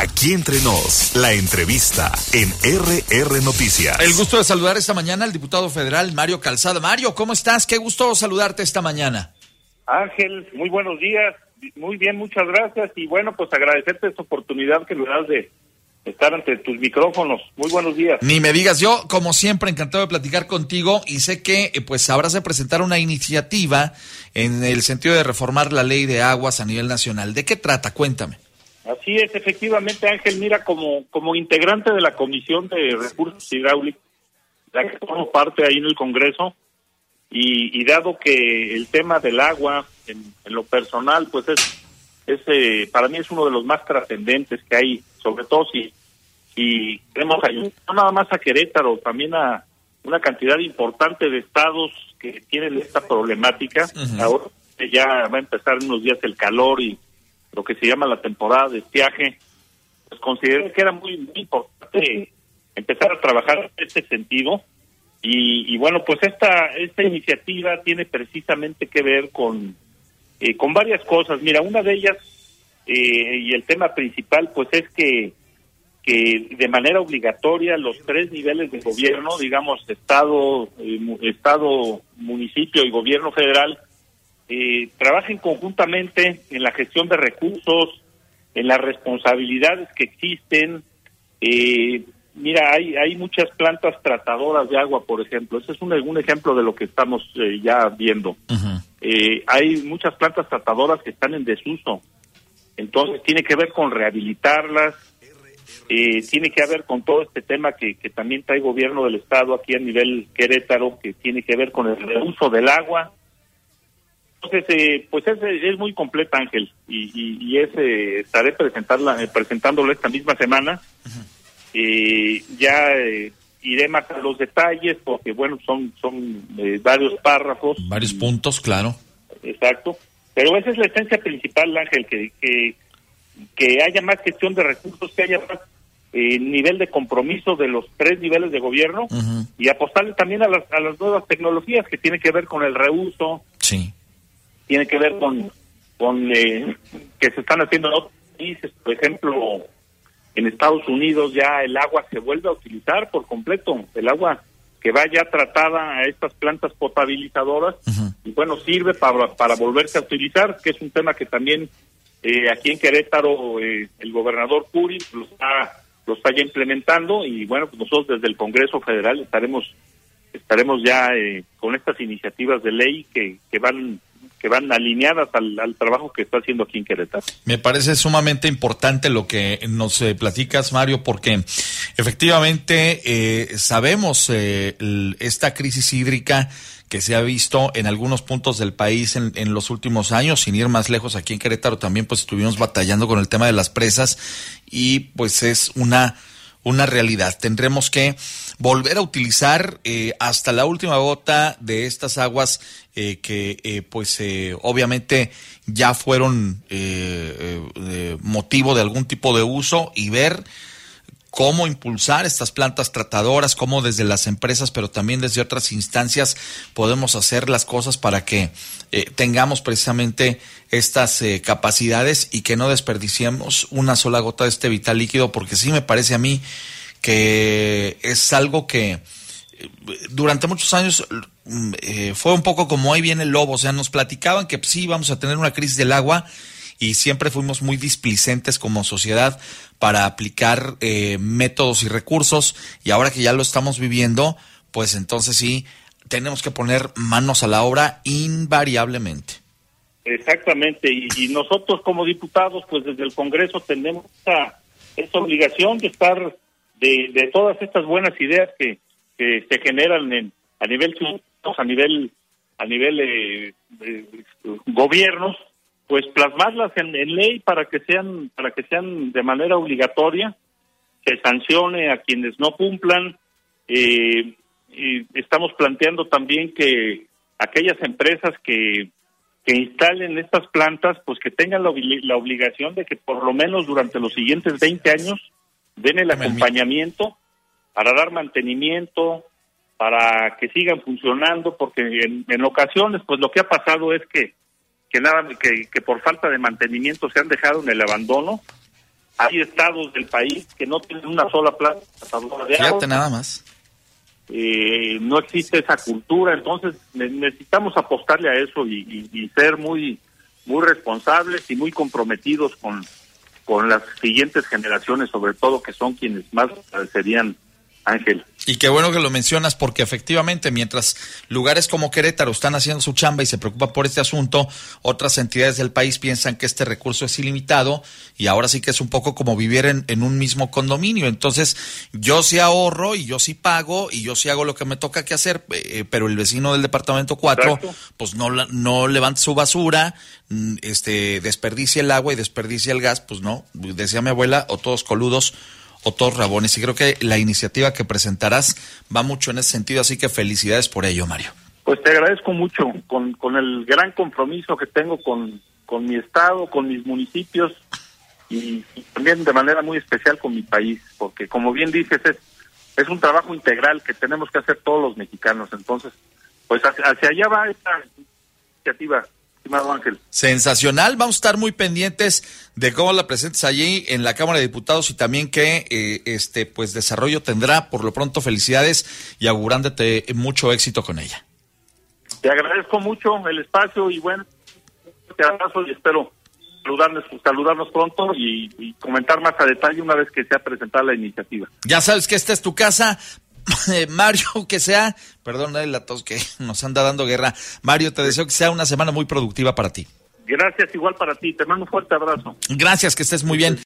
Aquí entre nos, la entrevista en RR Noticias. El gusto de saludar esta mañana al diputado federal Mario Calzada. Mario, ¿cómo estás? Qué gusto saludarte esta mañana. Ángel, muy buenos días. Muy bien, muchas gracias. Y bueno, pues agradecerte esta oportunidad que me das de estar ante tus micrófonos. Muy buenos días. Ni me digas, yo como siempre encantado de platicar contigo y sé que pues sabrás de presentar una iniciativa en el sentido de reformar la ley de aguas a nivel nacional. ¿De qué trata? Cuéntame. Así es, efectivamente, Ángel, mira, como integrante de la Comisión de Recursos Hidráulicos, ya que tomo parte ahí en el Congreso, y dado que el tema del agua, en lo personal, pues es para mí es uno de los más trascendentes que hay, sobre todo si queremos ayudar no nada más a Querétaro, también a una cantidad importante de estados que tienen esta problemática. Uh-huh. Ahora ya va a empezar en unos días el calor y lo que se llama la temporada de estiaje, pues consideré que era muy, muy importante empezar a trabajar en este sentido. Y bueno, pues esta iniciativa tiene precisamente que ver con varias cosas. Mira, una de ellas, y el tema principal, pues es que de manera obligatoria los 3 niveles de gobierno, digamos, Estado, municipio y gobierno federal, trabajen conjuntamente en la gestión de recursos, en las responsabilidades que existen. Mira, hay muchas plantas tratadoras de agua, por ejemplo. Ese es un ejemplo de lo que estamos ya viendo. Uh-huh. Hay muchas plantas tratadoras que están en desuso. Entonces tiene que ver con rehabilitarlas, tiene que ver con todo este tema que también trae gobierno del estado aquí a nivel Querétaro, que tiene que ver con el reuso del agua. Entonces, pues es muy completa, Ángel, y estaré presentándolo esta misma semana. Uh-huh. Iré más a los detalles porque, bueno, son varios párrafos. Varios puntos, claro. Exacto. Pero esa es la esencia principal, Ángel, que haya más gestión de recursos, que haya más nivel de compromiso de los 3 niveles de gobierno. Uh-huh. Y apostarle también a las nuevas tecnologías que tienen que ver con el reuso. Sí. Tiene que ver con que se están haciendo en otros países, por ejemplo. En Estados Unidos ya el agua se vuelve a utilizar por completo, el agua que va ya tratada a estas plantas potabilizadoras. Uh-huh. Y bueno, sirve para volverse a utilizar, que es un tema que también aquí en Querétaro el gobernador Curi lo está ya implementando, y bueno, pues nosotros desde el Congreso Federal estaremos ya con estas iniciativas de ley que van alineadas al trabajo que está haciendo aquí en Querétaro. Me parece sumamente importante lo que nos platicas, Mario, porque efectivamente sabemos esta crisis hídrica que se ha visto en algunos puntos del país en los últimos años. Sin ir más lejos, aquí en Querétaro también pues estuvimos batallando con el tema de las presas, y pues es una realidad. Tendremos que volver a utilizar hasta la última gota de estas aguas que obviamente ya fueron motivo de algún tipo de uso, y ver cómo impulsar estas plantas tratadoras, cómo desde las empresas, pero también desde otras instancias podemos hacer las cosas para que tengamos precisamente estas capacidades y que no desperdiciemos una sola gota de este vital líquido, porque sí me parece a mí que es algo que durante muchos años fue un poco como ahí viene el lobo. O sea, nos platicaban que sí vamos a tener una crisis del agua, y siempre fuimos muy displicentes como sociedad para aplicar métodos y recursos, y ahora que ya lo estamos viviendo, pues entonces sí tenemos que poner manos a la obra invariablemente. Exactamente, y nosotros como diputados, pues desde el Congreso tenemos esa obligación de estar de todas estas buenas ideas que se generan a nivel ciudadanos, a nivel gobiernos, pues plasmarlas en ley para que sean de manera obligatoria, que sancione a quienes no cumplan. Y estamos planteando también que aquellas empresas que instalen estas plantas, pues que tengan la obligación de que por lo menos durante los siguientes 20 años den el acompañamiento para dar mantenimiento, para que sigan funcionando, porque en ocasiones pues lo que ha pasado es que por falta de mantenimiento se han dejado en el abandono, Hay estados del país que no tienen una sola planta tratadora de agua. Fíjate nada más. No existe esa cultura, entonces necesitamos apostarle a eso y ser muy responsables y muy comprometidos con las siguientes generaciones, sobre todo, que son quienes más serían, Ángel. Y qué bueno que lo mencionas, porque efectivamente, mientras lugares como Querétaro están haciendo su chamba y se preocupan por este asunto, otras entidades del país piensan que este recurso es ilimitado, y ahora sí que es un poco como vivir en un mismo condominio. Entonces, yo sí ahorro y yo sí pago y yo sí hago lo que me toca que hacer, pero el vecino del departamento 4, exacto, pues no levanta su basura, desperdicia el agua y desperdicia el gas, pues no, decía mi abuela, o todos coludos o todos rabones, y creo que la iniciativa que presentarás va mucho en ese sentido, así que felicidades por ello, Mario. Pues te agradezco mucho, con el gran compromiso que tengo con mi estado, con mis municipios, y también de manera muy especial con mi país, porque como bien dices, es un trabajo integral que tenemos que hacer todos los mexicanos. Entonces, pues hacia allá va esta iniciativa, estimado Ángel. Sensacional, vamos a estar muy pendientes de cómo la presentes allí en la Cámara de Diputados y también qué pues desarrollo tendrá. Por lo pronto, felicidades y augurándote mucho éxito con ella. Te agradezco mucho el espacio y bueno, te abrazo y espero saludarnos pronto y comentar más a detalle una vez que sea presentada la iniciativa. Ya sabes que esta es tu casa, Mario, que sea, perdón, la tos que nos anda dando guerra. Mario, te deseo que sea una semana muy productiva para ti. Gracias, igual para ti, te mando un fuerte abrazo. Gracias, que estés muy bien.